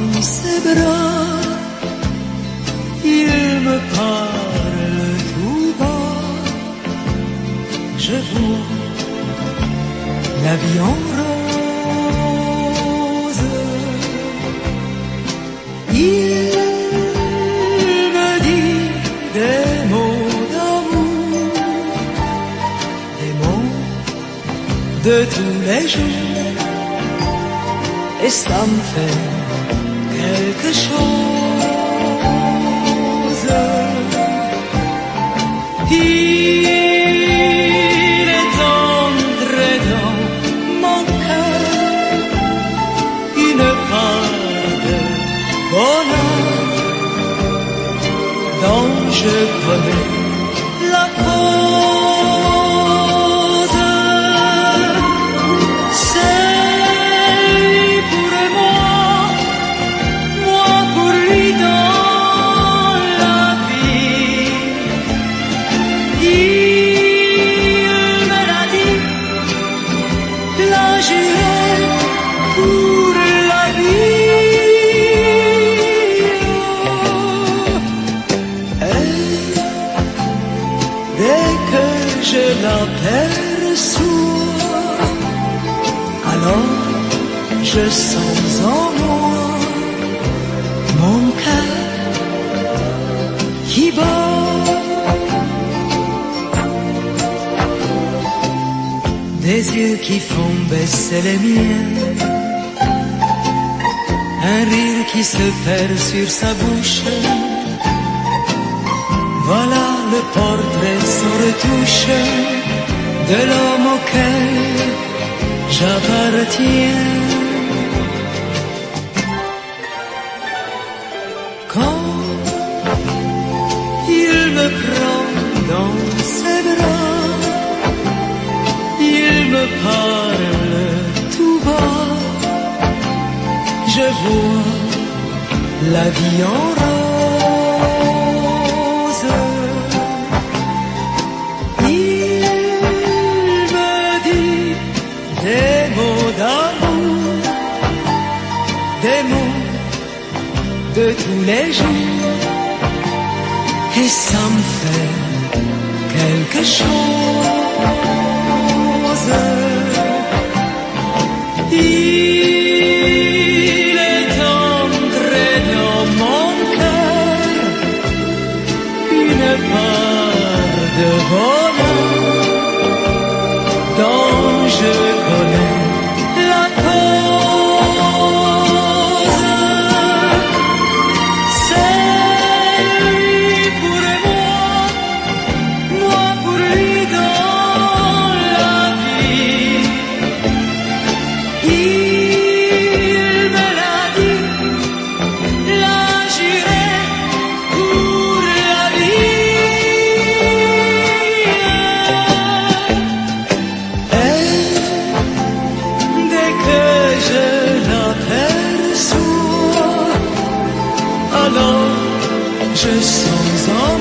ses bras, il me parle tout bas. Je vois la vie en rose. Il me dit des mots d'amour, des mots de tous les jours, et ça me fait quelque chose. Il est entré dans mon cœur une part de bonheur dont je connais la cause. C'est lui pour moi, moi pour lui dans la vie. Il me l'a dit, l'a juré pour la vie. Dès que je l'aperçois, alors je sens en moi mon cœur qui bat. Des yeux qui font baisser les miens, un rire qui se perd sur sa bouche. Voilà le portrait sans retouche de l'homme auquel j'appartiens. Quand il me prend dans ses bras, il me parle tout bas, je vois la vie en rose. Il me dit des mots d'amour, des mots de tous les jours, et ça me fait quelque chose. Il est entré dans mon cœur une part de bonheur dont je connais la cause. C'est lui pour moi, moi pour lui dans la vie. Il me l'a dit, l'a juré pour la vie. Et dès que je l'aperçois, alors je sens en